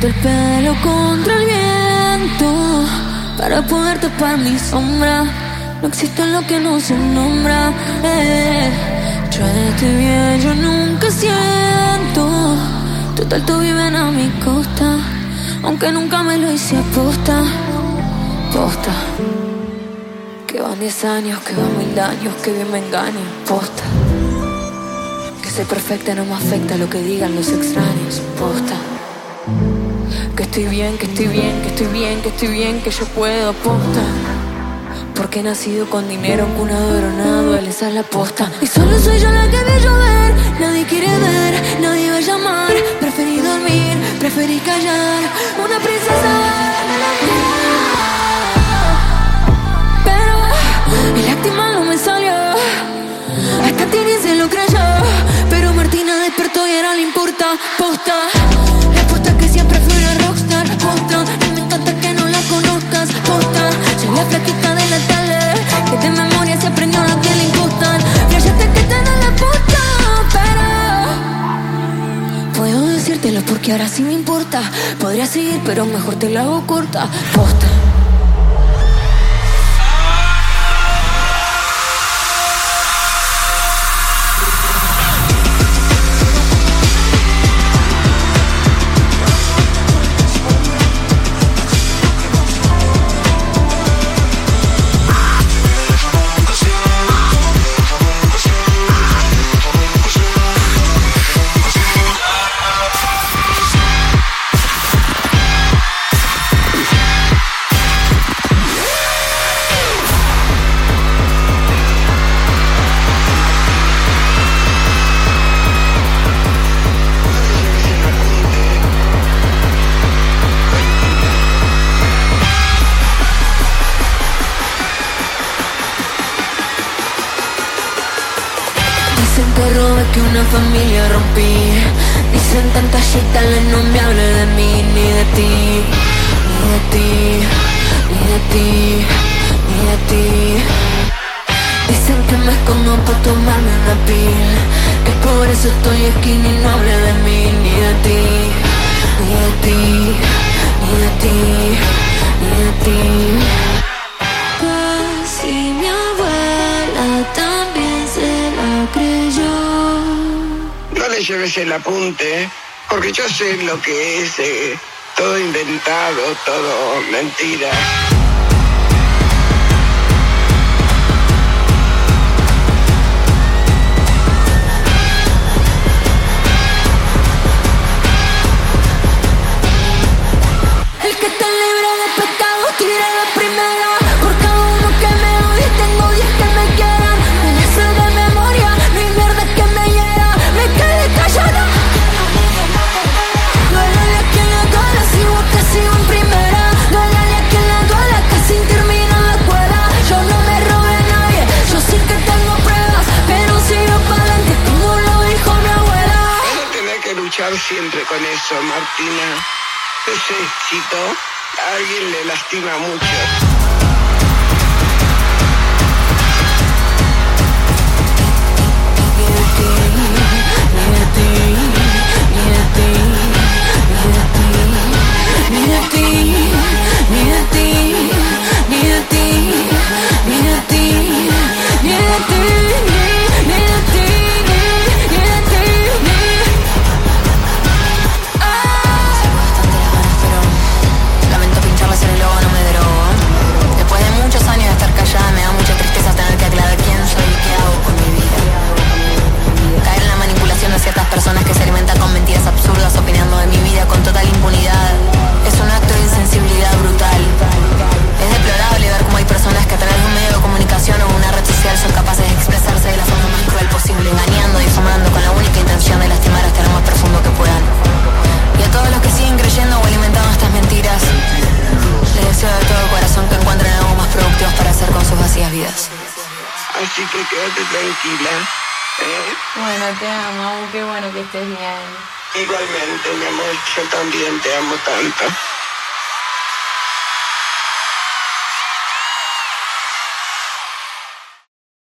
Aprieto el pelo contra el viento para poder tapar mi sombra. No existe lo que no se nombra. Yo estoy bien, yo nunca siento. Total, todos viven a mi costa, aunque nunca me lo hice aposta. Posta. Que van 10 años, que van 1000 años, que bien me engaño. Posta. Que ser perfecta no me afecta lo que digan los extraños. Posta. Que estoy bien, que estoy bien, que estoy bien, que estoy bien, que yo puedo. Posta. Porque he nacido con dinero, en cuna de oro, nada duele, esa es la posta. Y solo soy yo la que ve llover. Nadie quiere ver, nadie va a llamar. Preferí dormir, preferí callar. Una princesa de la vida. Pero mi lástima no me salió. Hasta Tini se lo creyó. Pero Martina despertó y ahora le importa. Posta. La posta que siempre fui una rockstar. Posta. Y me encanta que no la conozcas. Posta. Soy la flaquita de la tele, que de memoria se aprendió a que le gustan. Flashaste que tenés la posta. Pero puedo decírtelo porque ahora sí me importa. Podría seguir pero mejor te la hago corta. Posta. Dicen que robé, que una familia rompí. Dicen tanta shit, no me hable de mí, ni de ti, ni de ti, ni de ti, ni de ti. Dicen que me escondo pa' tomarme una pil, que por eso estoy skinny, no hable de mí, ni de ti, ni de ti, ni de ti, ni de ti. Pues si mi abuela también se la creyó. No le lleves el apunte, porque yo sé lo que es todo inventado, todo mentira. El que está libre de pecado tire la primera. Por cada uno que me odie tengo 10 que me quieran. Me la sé de memoria, no hay mierda que me hiera. Me quedé callada. Duélale a quien le duela, si vos que sigo en primera. Duélale a quien le duela, que sin terminar la escuela. Yo no me robé a nadie, yo sí que tengo pruebas, pero sigo para adelante como lo dijo mi abuela. Vas a tener que luchar siempre con eso, Martina. Ese éxito a alguien le lastima mucho. Lamento pincharles en el logo, no me drogo. Después de muchos años de estar callada, me da mucha tristeza tener que aclarar quién soy y qué hago con mi vida. Caer en la manipulación de ciertas personas que se alimentan con mentiras absurdas, opinando de mi vida con total impunidad. Es un acto de insensibilidad brutal. Es deplorable ver cómo hay personas que a través de un medio de comunicación o una red social son capaces de expresarse de la forma más cruel posible, engañando y difamando con la única intención de lastimar hasta lo más profundo que puedan. Y a todos los que siguen creyendo o alimentando estas mentiras, les deseo de todo corazón que encuentren algo más productivo para hacer con sus vacías vidas. Así que quédate tranquila. Bueno, te amo, qué bueno que estés bien. Igualmente, mi amor, yo también te amo tanto.